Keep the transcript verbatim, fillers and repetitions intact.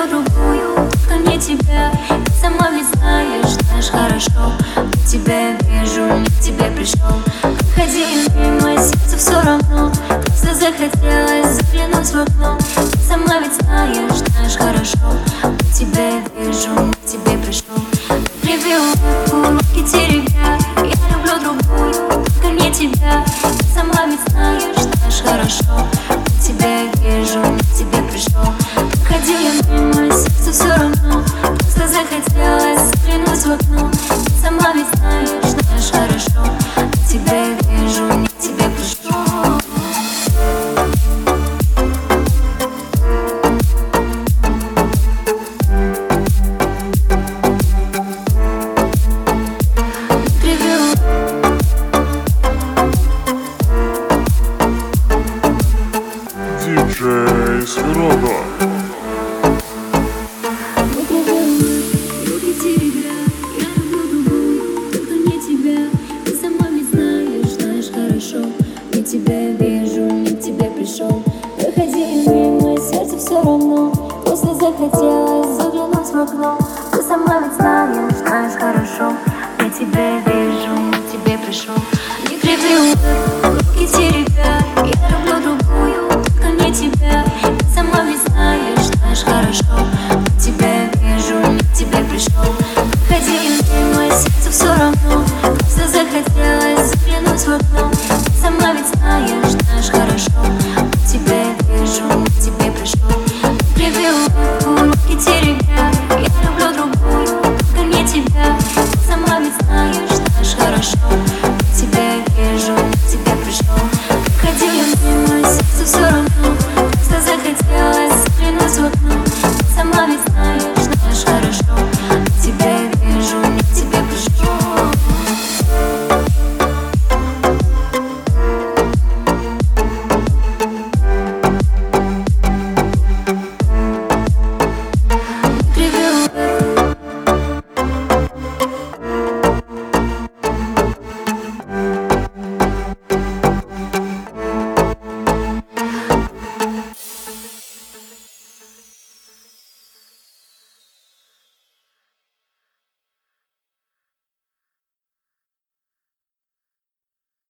люблю другую, только не тебя. Ты сама ведь знаешь, знаешь хорошо. Я тебя вижу, не к тебе пришел. Проходи мимо, сердце все равно. Просто захотелось заглянуть в окно. Ты сама ведь знаешь, знаешь хорошо. Я тебя вижу, не к тебе пришел. Привет, руки теребя. Я люблю другую, только не тебя. Ты сама ведь знаешь, знаешь хорошо. Я тебя вижу, не к тебе пришел. Проходил я мимо, сердце все равно. Просто захотелось заглянуть в окно. Ты сама ведь знаешь, знаешь хорошо. Я тебя вижу, не к тебе пришел. Диджей Сферота. Руки теребя, я люблю другую, только не тебя. Ты сама ведь знаешь, знаешь хорошо. Я тебя вижу, не к тебе пришел. Проходи мимо, сердце все равно. Просто захотелось заглянуть в окно. Ты сама ведь знаешь, знаешь хорошо. Я тебя вижу, не к тебе пришел. Не криви руки теребя, я люблю другую, только не тебя. Ты сама ведь знаешь, знаешь хорошо.